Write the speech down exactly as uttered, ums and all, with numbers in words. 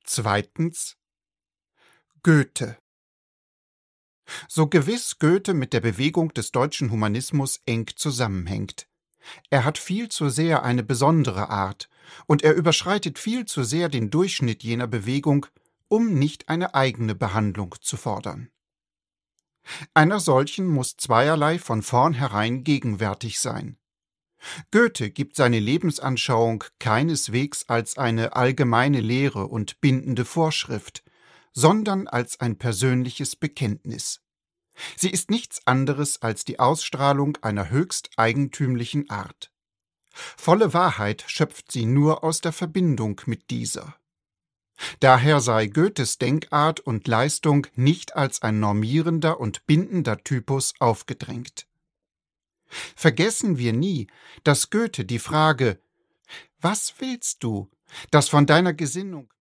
Zweitens Goethe. So gewiss Goethe mit der Bewegung des deutschen Humanismus eng zusammenhängt. Er hat viel zu sehr eine besondere Art, und er überschreitet viel zu sehr den Durchschnitt jener Bewegung, um nicht eine eigene Behandlung zu fordern. Einer solchen muss zweierlei von vornherein gegenwärtig sein. Goethe gibt seine Lebensanschauung keineswegs als eine allgemeine Lehre und bindende Vorschrift, sondern als ein persönliches Bekenntnis. Sie ist nichts anderes als die Ausstrahlung einer höchst eigentümlichen Art. Volle Wahrheit schöpft sie nur aus der Verbindung mit dieser. Daher sei Goethes Denkart und Leistung nicht als ein normierender und bindender Typus aufgedrängt. Vergessen wir nie, dass Goethe die Frage »Was willst du?«, das von deiner Gesinnung